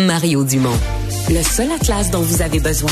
Mario Dumont, le seul atlas dont vous avez besoin.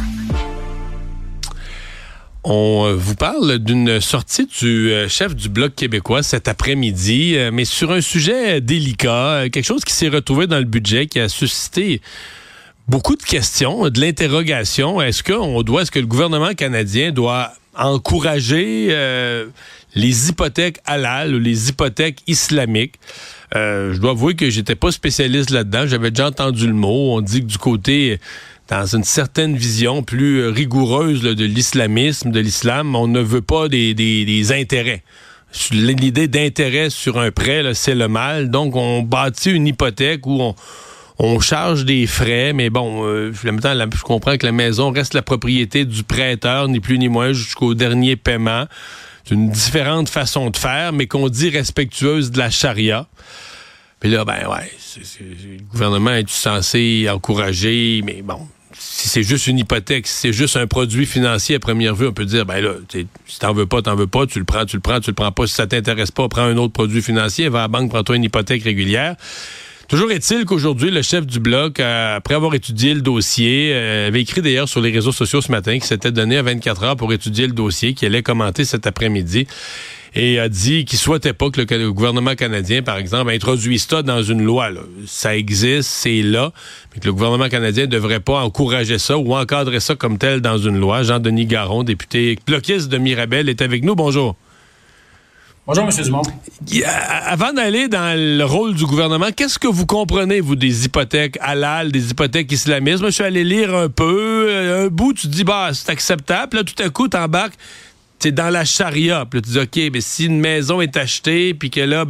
On vous parle d'une sortie du chef du Bloc québécois cet après-midi, mais sur un sujet délicat, quelque chose qui s'est retrouvé dans le budget, qui a suscité beaucoup de questions, de l'interrogation. Est-ce que le gouvernement canadien doit encourager les hypothèques halal ou les hypothèques islamiques? Je dois avouer que j'étais pas spécialiste là-dedans. J'avais déjà entendu le mot. On dit que du côté, dans une certaine vision plus rigoureuse là, de l'islamisme, de l'islam, on ne veut pas des intérêts. L'idée d'intérêt sur un prêt, là, c'est le mal. Donc, on bâtit une hypothèque où on charge des frais, mais bon, en même temps, je comprends que la maison reste la propriété du prêteur, ni plus ni moins, jusqu'au dernier paiement. C'est une différente façon de faire, mais qu'on dit respectueuse de la charia. Puis là, le gouvernement est censé encourager, mais bon, si c'est juste une hypothèque, si c'est juste un produit financier à première vue, on peut dire, si t'en veux pas, tu le prends pas. Si ça t'intéresse pas, prends un autre produit financier, va à la banque, prends-toi une hypothèque régulière. Toujours est-il qu'aujourd'hui, le chef du Bloc, après avoir étudié le dossier, avait écrit d'ailleurs sur les réseaux sociaux ce matin qu'il s'était donné à 24 heures pour étudier le dossier, qu'il allait commenter cet après-midi, et a dit qu'il souhaitait pas que le gouvernement canadien, par exemple, introduise ça dans une loi. Là. Ça existe, c'est là, mais que le gouvernement canadien ne devrait pas encourager ça ou encadrer ça comme tel dans une loi. Jean-Denis Garon, député bloquiste de Mirabel, est avec nous. Bonjour. Bonjour, M. Dumont. Avant d'aller dans le rôle du gouvernement, qu'est-ce que vous comprenez, vous, des hypothèques halal, des hypothèques islamistes? Moi, je suis allé lire un peu. Un bout, tu te dis, c'est acceptable. Puis là, tout à coup, t'embarques, t'es dans la charia. Puis là, tu dis, OK, mais si une maison est achetée, puis que là,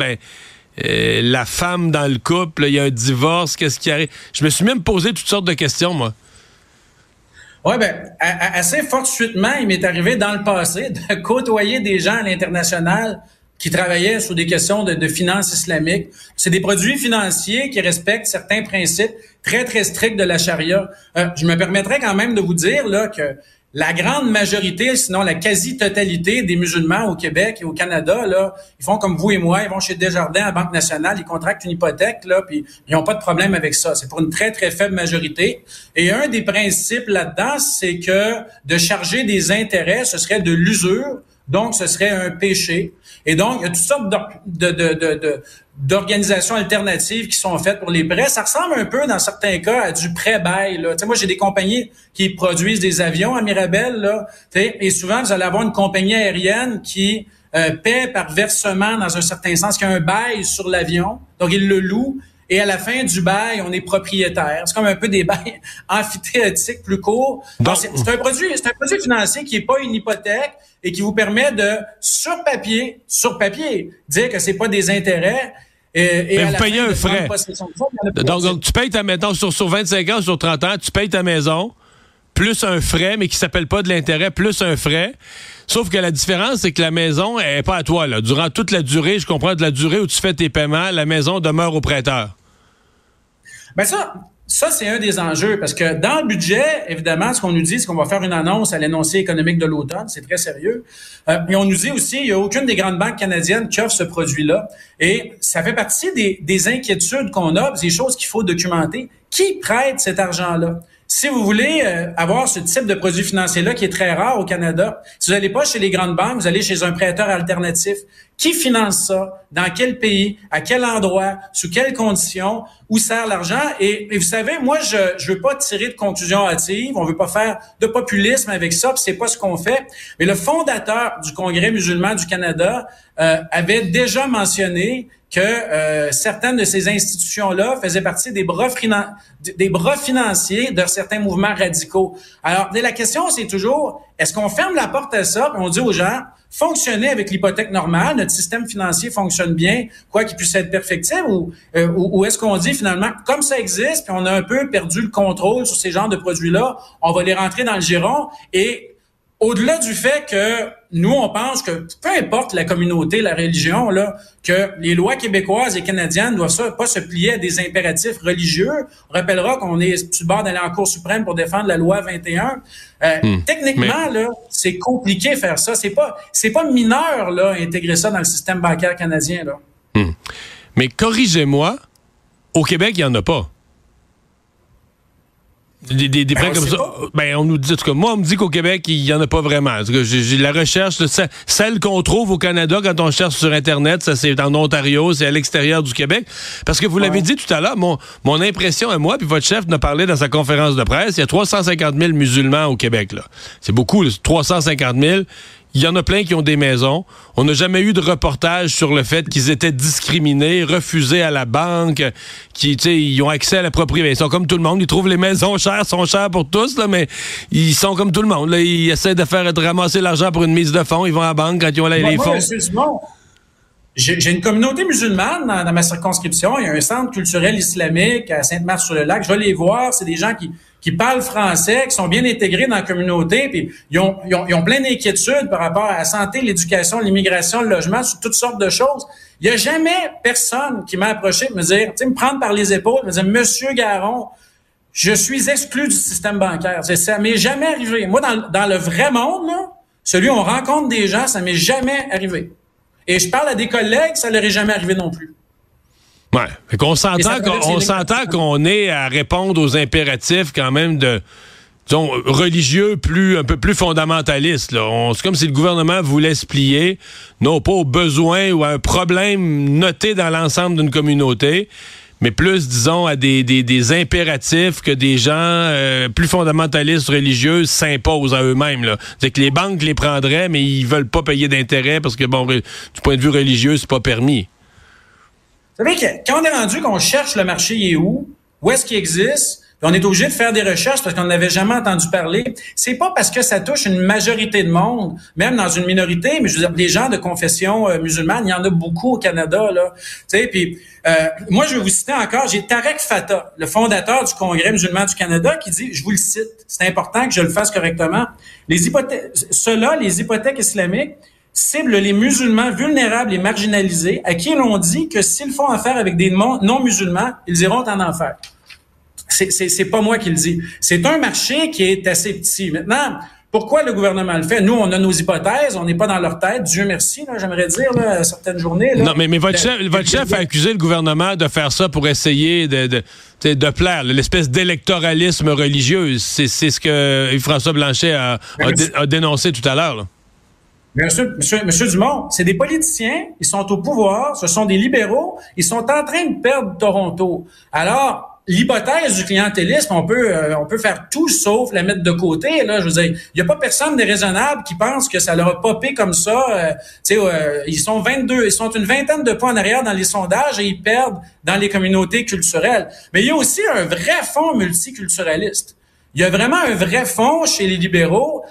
la femme dans le couple, il y a un divorce, qu'est-ce qui arrive? Je me suis même posé toutes sortes de questions, moi. Oui, assez fortuitement, il m'est arrivé dans le passé de côtoyer des gens à l'international qui travaillaient sur des questions de finances islamiques. C'est des produits financiers qui respectent certains principes très, très stricts de la charia. Je me permettrais quand même de vous dire là que la grande majorité, sinon la quasi-totalité des musulmans au Québec et au Canada, là, ils font comme vous et moi, ils vont chez Desjardins à la Banque nationale, ils contractent une hypothèque, là, puis ils n'ont pas de problème avec ça. C'est pour une très, très faible majorité. Et un des principes là-dedans, c'est que de charger des intérêts, ce serait de l'usure, donc ce serait un péché. Et donc, il y a toutes sortes d'organisations alternatives qui sont faites pour les prêts. Ça ressemble un peu, dans certains cas, à du prêt-bail. Là. Moi, j'ai des compagnies qui produisent des avions à Mirabel. Là, et souvent, vous allez avoir une compagnie aérienne qui paie par versement, dans un certain sens, qui a un bail sur l'avion. Donc, il le loue. Et à la fin du bail, on est propriétaire. C'est comme un peu des bails amphithéotiques plus courts. Donc, c'est un produit financier qui est pas une hypothèque et qui vous permet de, sur papier, dire que c'est pas des intérêts. Mais vous payez un frais. Donc, tu payes ta maison sur 25 ans, sur 30 ans, tu payes ta maison, plus un frais, mais qui s'appelle pas de l'intérêt, plus un frais. Sauf que la différence, c'est que la maison est pas à toi. Là. Durant toute la durée, je comprends, de la durée où tu fais tes paiements, la maison demeure au prêteur. Ça, c'est un des enjeux, parce que dans le budget, évidemment, ce qu'on nous dit, c'est qu'on va faire une annonce à l'énoncé économique de l'automne, c'est très sérieux. Et on nous dit aussi, il n'y a aucune des grandes banques canadiennes qui offre ce produit-là. Et ça fait partie des inquiétudes qu'on a, des choses qu'il faut documenter. Qui prête cet argent-là? Si vous voulez avoir ce type de produit financier-là qui est très rare au Canada, si vous n'allez pas chez les grandes banques, vous allez chez un prêteur alternatif. Qui finance ça? Dans quel pays? À quel endroit? Sous quelles conditions? Où sert l'argent? Et vous savez, moi, je veux pas tirer de conclusions hâtives. On veut pas faire de populisme avec ça, puis c'est pas ce qu'on fait. Mais le fondateur du Congrès musulman du Canada avait déjà mentionné que certaines de ces institutions-là faisaient partie des bras financiers de certains mouvements radicaux. Alors, la question, c'est toujours, est-ce qu'on ferme la porte à ça, puis on dit aux gens, fonctionnez avec l'hypothèque normale, notre système financier fonctionne bien, quoi qu'il puisse être perfectible, ou est-ce qu'on dit finalement, comme ça existe, puis on a un peu perdu le contrôle sur ces genres de produits-là, on va les rentrer dans le giron, et au-delà du fait que nous, on pense que peu importe la communauté, la religion, là, que les lois québécoises et canadiennes doivent pas se plier à des impératifs religieux. On rappellera qu'on est sur le bord d'aller en Cour suprême pour défendre la loi 21. Techniquement, là, c'est compliqué de faire ça. C'est pas mineur, là, intégrer ça dans le système bancaire canadien, là. Mais corrigez-moi, au Québec, il n'y en a pas. Des prêts comme ça. Ben, on nous dit, en tout cas, moi, on me dit qu'au Québec, il y en a pas vraiment. En tout cas, j'ai la recherche, celle qu'on trouve au Canada quand on cherche sur Internet, ça c'est en Ontario, c'est à l'extérieur du Québec. Parce que vous l'avez dit tout à l'heure, mon impression à moi, puis votre chef en a parlé dans sa conférence de presse, il y a 350 000 musulmans au Québec, là. C'est beaucoup, là, 350 000. Il y en a plein qui ont des maisons. On n'a jamais eu de reportage sur le fait qu'ils étaient discriminés, refusés à la banque, ils ont accès à la propriété. Ils sont comme tout le monde. Ils trouvent les maisons chères, sont chères pour tous, là, mais ils sont comme tout le monde. Là. Ils essaient de ramasser l'argent pour une mise de fonds. Ils vont à la banque quand ils ont les fonds. J'ai une communauté musulmane dans ma circonscription. Il y a un centre culturel islamique à Sainte-Marthe-sur-le-Lac. Je vais les voir. C'est des gens qui parlent français, qui sont bien intégrés dans la communauté, puis ils ont plein d'inquiétudes par rapport à la santé, l'éducation, l'immigration, le logement, sur toutes sortes de choses. Il n'y a jamais personne qui m'a approché de me dire, me prendre par les épaules, me dire, Monsieur Garon, je suis exclu du système bancaire. Ça m'est jamais arrivé. Moi, dans le vrai monde, là, celui où on rencontre des gens, ça m'est jamais arrivé. Et je parle à des collègues, ça leur est jamais arrivé non plus. Ouais. Fait qu'on s'entend qu'on est à répondre aux impératifs quand même disons, religieux un peu plus fondamentalistes. Là. C'est comme si le gouvernement voulait se plier, non pas aux besoins ou à un problème noté dans l'ensemble d'une communauté, mais plus, disons, à des impératifs que des gens plus fondamentalistes religieux s'imposent à eux-mêmes. Là. C'est que les banques les prendraient, mais ils veulent pas payer d'intérêt parce que, bon, du point de vue religieux, c'est pas permis. Vous savez que quand on est rendu qu'on cherche le marché, il est où est-ce qu'il existe, puis on est obligé de faire des recherches parce qu'on n'avait jamais entendu parler, c'est pas parce que ça touche une majorité de monde, même dans une minorité, mais je veux dire, des gens de confession musulmane, il y en a beaucoup au Canada, là. Tu sais, puis moi, je vais vous citer encore, j'ai Tarek Fatah, le fondateur du Congrès musulman du Canada, qui dit, je vous le cite, c'est important que je le fasse correctement, les hypothèques islamiques ciblent les musulmans vulnérables et marginalisés à qui l'on dit que s'ils font affaire avec des non-musulmans, ils iront en enfer. C'est pas moi qui le dis. C'est un marché qui est assez petit. Maintenant, pourquoi le gouvernement le fait? Nous, on a nos hypothèses, on n'est pas dans leur tête. Dieu merci, là, j'aimerais dire, là, certaines journées. Là, non, mais votre chef a accusé le gouvernement de faire ça pour essayer de plaire, l'espèce d'électoralisme religieux. C'est ce que Yves-François Blanchet a dénoncé tout à l'heure, là. Monsieur Dumont, c'est des politiciens, ils sont au pouvoir, ce sont des libéraux, ils sont en train de perdre Toronto. Alors, l'hypothèse du clientélisme, on peut faire tout sauf la mettre de côté. Là, je veux dire, il n'y a pas personne de raisonnable qui pense que ça leur a popé comme ça. Ils sont une vingtaine de points en arrière dans les sondages et ils perdent dans les communautés culturelles. Mais il y a aussi un vrai fond multiculturaliste. Il y a vraiment un vrai fond chez les libéraux.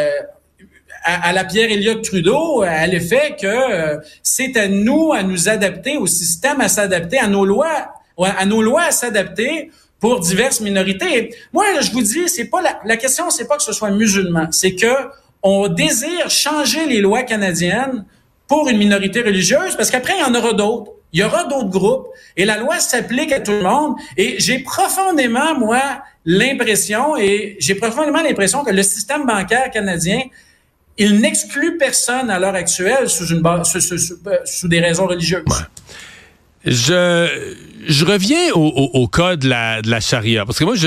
À la Pierre Elliott Trudeau, à l'effet que c'est à nous adapter au système, à s'adapter à nos lois à s'adapter pour diverses minorités. Et moi, je vous dis, c'est pas la question, c'est pas que ce soit musulman, c'est que on désire changer les lois canadiennes pour une minorité religieuse, parce qu'après, il y en aura d'autres. Il y aura d'autres groupes, et la loi s'applique à tout le monde. Et j'ai profondément, l'impression que le système bancaire canadien, il n'exclut personne à l'heure actuelle sous des raisons religieuses. Ouais. Je reviens au cas de la charia, parce que moi,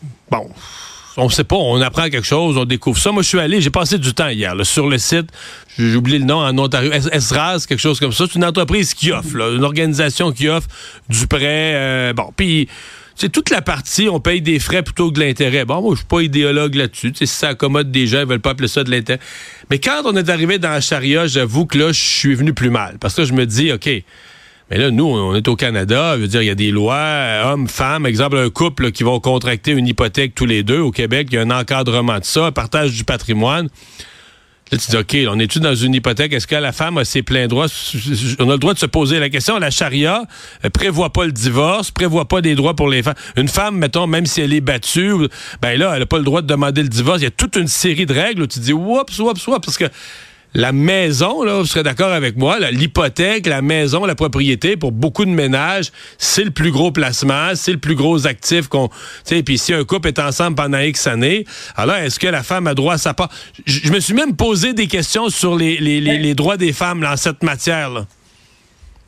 on sait pas, on apprend quelque chose, on découvre ça. Moi, j'ai passé du temps hier là, sur le site, j'ai oublié le nom, en Ontario, Esraz, quelque chose comme ça. C'est une entreprise qui offre, là, une organisation qui offre du prêt. Puis c'est toute la partie, on paye des frais plutôt que de l'intérêt. Bon, moi, je suis pas idéologue là-dessus. Si ça accommode des gens, ils veulent pas appeler ça de l'intérêt. Mais quand on est arrivé dans la charia, j'avoue que là, je suis venu plus mal. Parce que là, je me dis, OK, mais là, nous, on est au Canada. Je veux dire, il y a des lois, hommes, femmes. Exemple, un couple là, qui vont contracter une hypothèque tous les deux. Au Québec, il y a un encadrement de ça, un partage du patrimoine. Là, tu dis, OK, on est-tu dans une hypothèque? Est-ce que la femme a ses pleins droits? On a le droit de se poser la question. La charia prévoit pas le divorce, prévoit pas des droits pour les femmes. Une femme, mettons, même si elle est battue, ben là, elle a pas le droit de demander le divorce. Il y a toute une série de règles où tu dis, oups, parce que la maison, là, vous serez d'accord avec moi, là, l'hypothèque, la maison, la propriété, pour beaucoup de ménages, c'est le plus gros placement, c'est le plus gros actif qu'on... Tu sais, puis si un couple est ensemble pendant X années, alors est-ce que la femme a droit à sa part? Je me suis même posé des questions sur les droits des femmes là, en cette matière-là.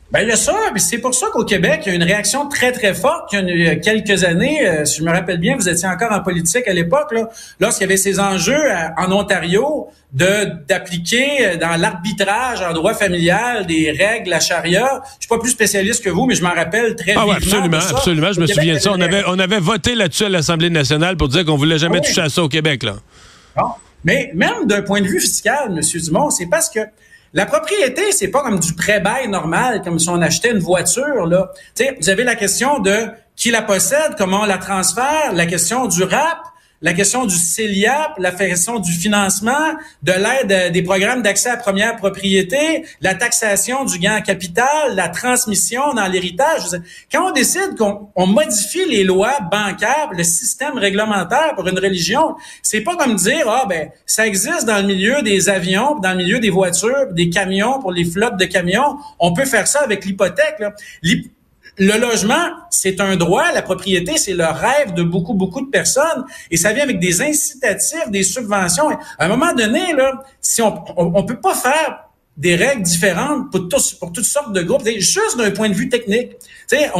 Ben, il y a ça, puis c'est pour ça qu'au Québec, il y a une réaction très, très forte. Il y a quelques années, si je me rappelle bien, vous étiez encore en politique à l'époque, là, lorsqu'il y avait ces enjeux en Ontario d'appliquer dans l'arbitrage en droit familial des règles, la charia. Je suis pas plus spécialiste que vous, mais je m'en rappelle très vivement. Ah oui, absolument. Je me souviens de ça. On avait voté là-dessus à l'Assemblée nationale pour dire qu'on voulait jamais toucher à ça au Québec, là. Bon. Mais même d'un point de vue fiscal, M. Dumont, c'est parce que la propriété, c'est pas comme du prêt-bail normal, comme si on achetait une voiture, là. Tu sais, vous avez la question de qui la possède, comment on la transfère, la question du RAP, la question du CELIAP, la question du financement, de l'aide des programmes d'accès à première propriété, la taxation du gain en capital, la transmission dans l'héritage. Quand on décide qu'on modifie les lois bancaires, le système réglementaire pour une religion, c'est pas comme dire, ça existe dans le milieu des avions, dans le milieu des voitures, des camions, pour les flottes de camions, on peut faire ça avec l'hypothèque, là. Le logement, c'est un droit. La propriété, c'est le rêve de beaucoup, beaucoup de personnes. Et ça vient avec des incitatifs, des subventions. À un moment donné, là, si on peut pas faire des règles différentes pour toutes sortes de groupes, juste d'un point de vue technique. Tu sais,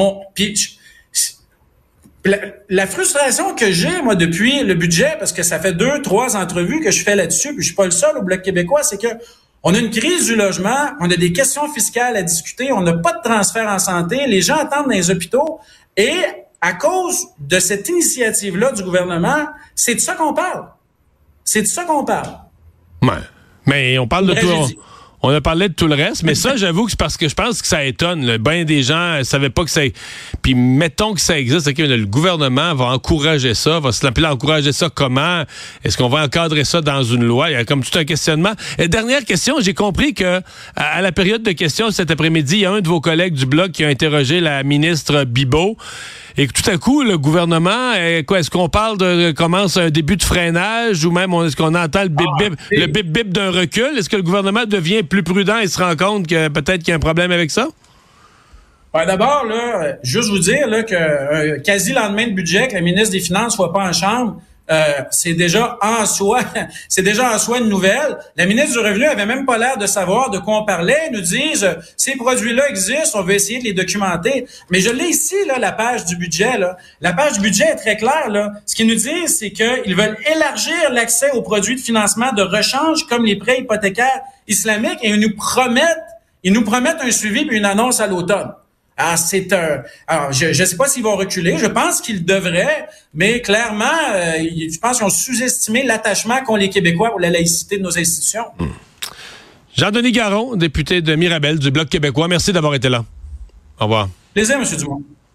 la frustration que j'ai, moi, depuis le budget, parce que ça fait 2-3 entrevues que je fais là-dessus, puis je suis pas le seul au Bloc québécois, c'est que on a une crise du logement, on a des questions fiscales à discuter, on n'a pas de transfert en santé, les gens attendent dans les hôpitaux et à cause de cette initiative-là du gouvernement, c'est de ça qu'on parle. C'est de ça qu'on parle. Ouais. Mais on parle de tout. On a parlé de tout le reste, mais ça, j'avoue que c'est parce que je pense que ça étonne. Ben des gens ne savaient pas que ça... Puis mettons que ça existe, okay, le gouvernement va encourager ça, va se l'appeler encourager ça comment? Est-ce qu'on va encadrer ça dans une loi? Il y a comme tout un questionnement. Et dernière question, j'ai compris que à la période de questions cet après-midi, il y a un de vos collègues du Bloc qui a interrogé la ministre Bibeau. Et que tout à coup, le gouvernement, est-ce qu'on parle de commence un début de freinage ou même est-ce qu'on entend le bip-bip d'un recul? Est-ce que le gouvernement devient plus prudent et se rend compte que peut-être qu'il y a un problème avec ça? D'abord, là, juste vous dire là, que quasi lendemain de budget, que la ministre des Finances soit pas en chambre, c'est déjà en soi une nouvelle. La ministre du Revenu avait même pas l'air de savoir de quoi on parlait. Ils nous disent ces produits-là existent, on veut essayer de les documenter. Mais je l'ai ici là, la page du budget là. La page du budget est très claire là. Ce qu'ils nous disent, c'est qu'ils veulent élargir l'accès aux produits de financement de rechange comme les prêts hypothécaires islamiques et ils nous promettent un suivi puis une annonce à l'automne. Alors, je sais pas s'ils vont reculer. Je pense qu'ils devraient, mais clairement, je pense qu'ils ont sous-estimé l'attachement qu'ont les Québécois pour la laïcité de nos institutions. Jean-Denis Garon, député de Mirabel du Bloc québécois. Merci d'avoir été là. Au revoir. Plaisir, M. Dumont.